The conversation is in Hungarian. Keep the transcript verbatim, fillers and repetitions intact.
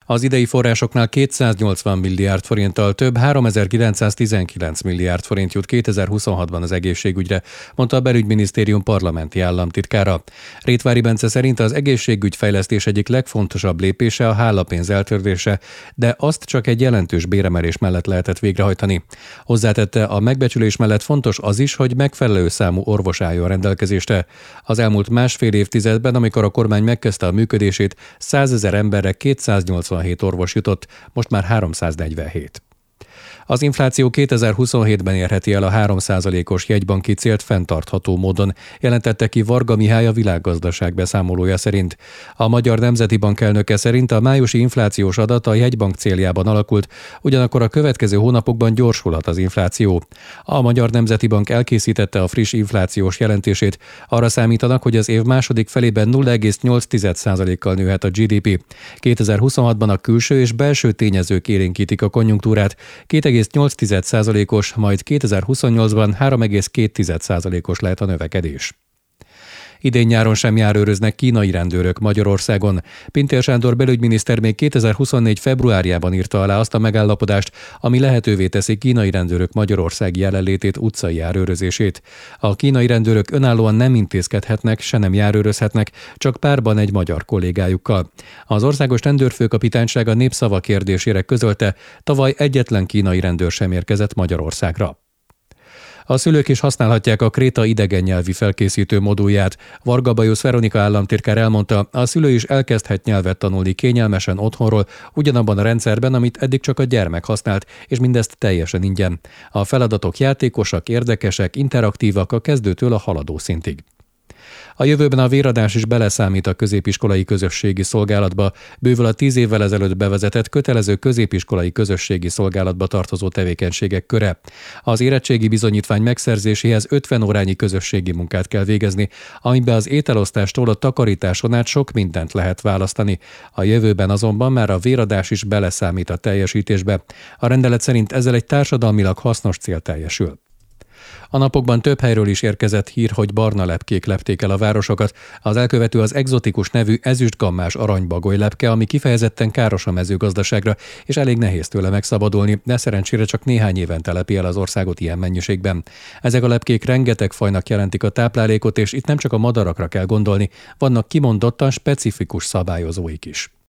Az idei forrásoknál kétszáznyolcvan milliárd forinttal több háromezer-kilencszáztizenkilenc milliárd forint jut kétezer-huszonhatban az egészségügyre, mondta a belügyminisztérium parlamenti államtitkára. Rétvári Bence szerint az egészségügyfejlesztés egyik legfontosabb lépése a hálapénz eltörlése, de azt csak egy jelentős béremelés mellett lehetett végrehajtani. Hozzátette, a megbecsülés mellett fontos az is, hogy megfelelő számú orvos álljon rendelkezésre. Az elmúlt másfél évtizedben, amikor a kormány megkezdte a működését, százezer emberre kétszáznyolcvanhét orvos jutott, most már háromszáznegyvenhét. Az infláció kétezer-huszonhétben érheti el a három százalékos jegybanki célt fenntartható módon, jelentette ki Varga Mihály a Világgazdaság beszámolója szerint. A Magyar Nemzeti Bank elnöke szerint a májusi inflációs adat a jegybank céljában alakult, ugyanakkor a következő hónapokban gyorsulhat az infláció. A Magyar Nemzeti Bank elkészítette a friss inflációs jelentését, arra számítanak, hogy az év második felében nulla egész nyolc százalékkal nőhet a gé dé pé. kétezer-huszonhatban a külső és belső tényezők élénkítik a konjunktúrát, két egész nyolc százalékos, majd kétezer-huszonnyolcban három egész két százalékos lehet a növekedés. Idén nyáron sem járőröznek kínai rendőrök Magyarországon. Pintér Sándor belügyminiszter még kétezer-huszonnégy februárjában írta alá azt a megállapodást, ami lehetővé teszi kínai rendőrök magyarországi jelenlétét, utcai járőrözését. A kínai rendőrök önállóan nem intézkedhetnek, se nem járőrözhetnek, csak párban egy magyar kollégájukkal. Az országos rendőrfőkapitányság a Népszava kérdésére közölte, tavaly egyetlen kínai rendőr sem érkezett Magyarországra. A szülők is használhatják a Kréta idegen nyelvi felkészítő modulját. Varga Bajusz Veronika államtitkár elmondta, a szülő is elkezdhet nyelvet tanulni kényelmesen otthonról, ugyanabban a rendszerben, amit eddig csak a gyermek használt, és mindezt teljesen ingyen. A feladatok játékosak, érdekesek, interaktívak a kezdőtől a haladó szintig. A jövőben a véradás is beleszámít a középiskolai közösségi szolgálatba, bővül a tíz évvel ezelőtt bevezetett kötelező középiskolai közösségi szolgálatba tartozó tevékenységek köre. Az érettségi bizonyítvány megszerzéséhez ötven órányi közösségi munkát kell végezni, amiben az ételosztástól a takarításon át sok mindent lehet választani. A jövőben azonban már a véradás is beleszámít a teljesítésbe. A rendelet szerint ezzel egy társadalmilag hasznos cél teljesül. A napokban több helyről is érkezett hír, hogy barna lepkék lepték el a városokat. Az elkövető az egzotikus nevű ezüstgammás aranybagoly lepke, ami kifejezetten káros a mezőgazdaságra, és elég nehéz tőle megszabadulni, de szerencsére csak néhány éven telepi el az országot ilyen mennyiségben. Ezek a lepkék rengeteg fajnak jelentik a táplálékot, és itt nem csak a madarakra kell gondolni, vannak kimondottan specifikus szabályozóik is.